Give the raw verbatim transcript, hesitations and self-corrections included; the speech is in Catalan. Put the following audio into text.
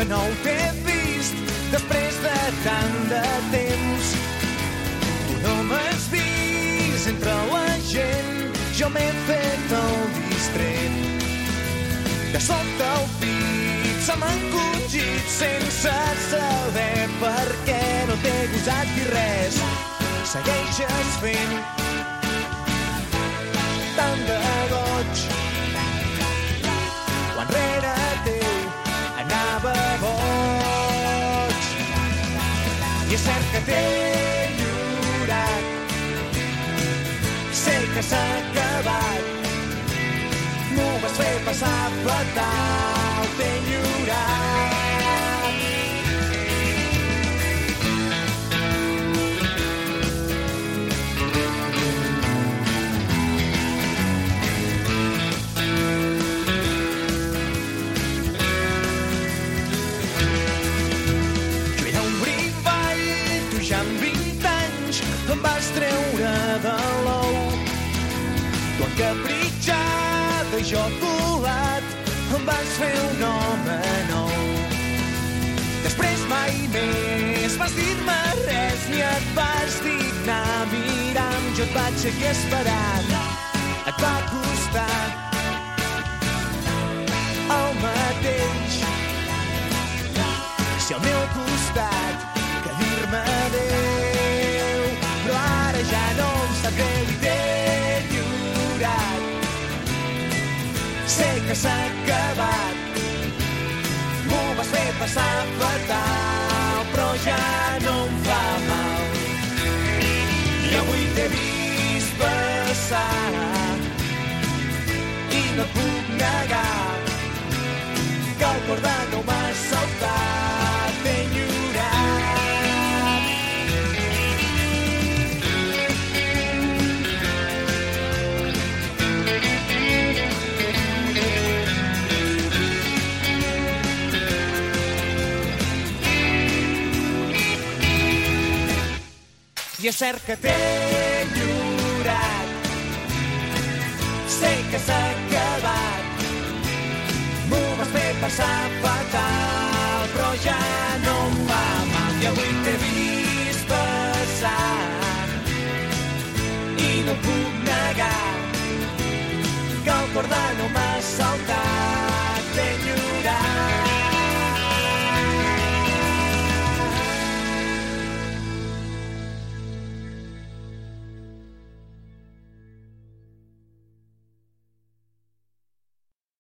de nou t'he vist després de tant de temps. Tu no m'has vist entre la gent, jo m'he fet el distret. De sobte el pit se m'ha encongit sense saber per què no t'he gosat dir res. Segueixes fent tant de goig quan rere teu anava boig. I és cert que t'he enyorat, sé que s'ha acabat, m'ho vas fer passar fatal, t'he enyorat. Em vas treure de l'ou, tu encapritxada i jo colat, em vas fer un home nou. Després mai més vas dir-me res ni et vas dignar mirant, jo et vaig seguir esperant, et va costar el mateix si al meu costat que dir-me adéu. Però ara ja no em sap greu i t'he enyorat. Sé que s'ha acabat, m'ho vas fer passar fatal, però ja no em fa mal. I avui t'he vist passar i no et puc negar que el cor de nou m'ha saltat, t'he enyorat. I és cert que t'he enyorat, sé que s'ha acabat, m'ho vas fer passar fatal, però ja no em fa mal. I avui t'he vist passar i no puc negar que el cor de nou m'ha saltat.